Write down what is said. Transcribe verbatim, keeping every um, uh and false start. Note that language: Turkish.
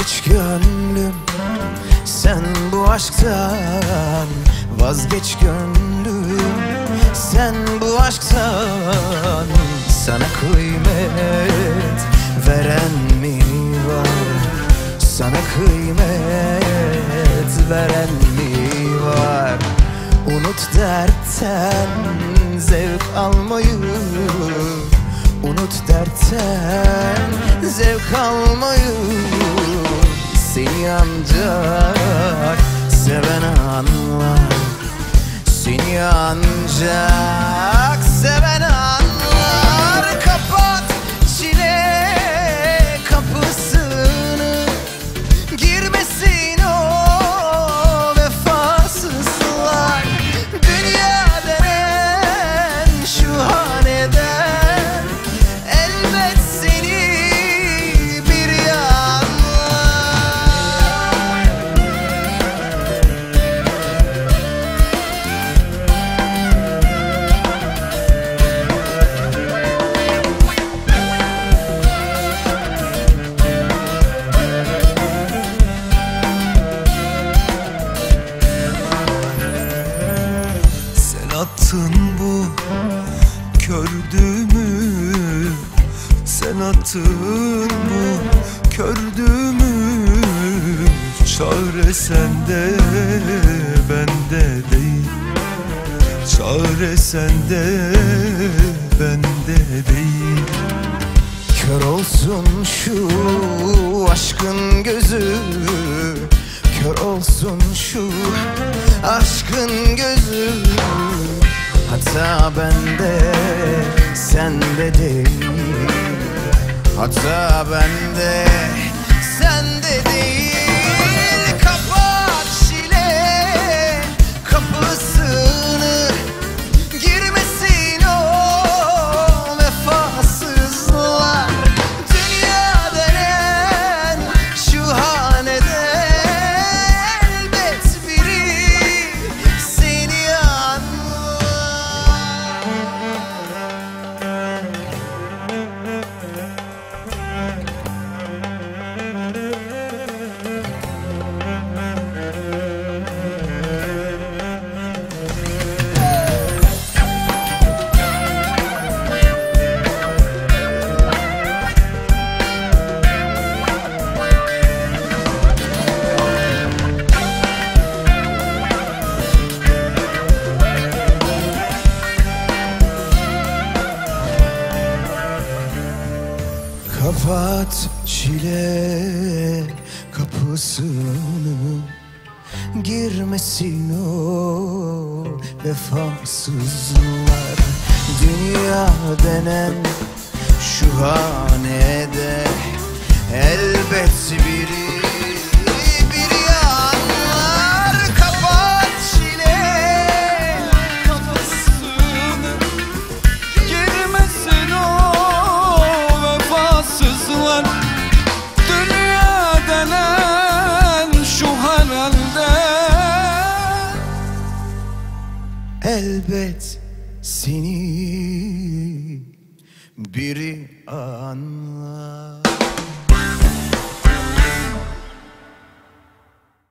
Vazgeç gönlüm sen bu aşktan, vazgeç gönlüm sen bu aşktan. Sana kıymet veren mi var? Sana kıymet veren mi var? Unut dertten zevk almayı, unut dertten zevk almayı. Seni ancak seven anlar, seni ancak seven anlar. Kapat çile kapısını, girmesin o vefasızlar. Dünya denen şu haneden elbet seni bir yanlar. Attın bu kördüğümü, sen attın bu kördüğümü. Çare sende bende değil, çare sende bende değil. Kör olsun şu aşkın gözü, kör olsun şu aşkın gözü. Hata bende, sende değil. Hata bende, sende değil. Kapat çile kapısını, girmesin o vefasızlar. Dünya denen şu hanede elbet biri seni kapat çile kapısını, girmesin o vefasızlar. Dünya denen şu hanede elbet biri bir yanlar. Kapat çile kapısını, Girmesin o vefasızlar. Dünya denen şu halde elbet seni biri anlar.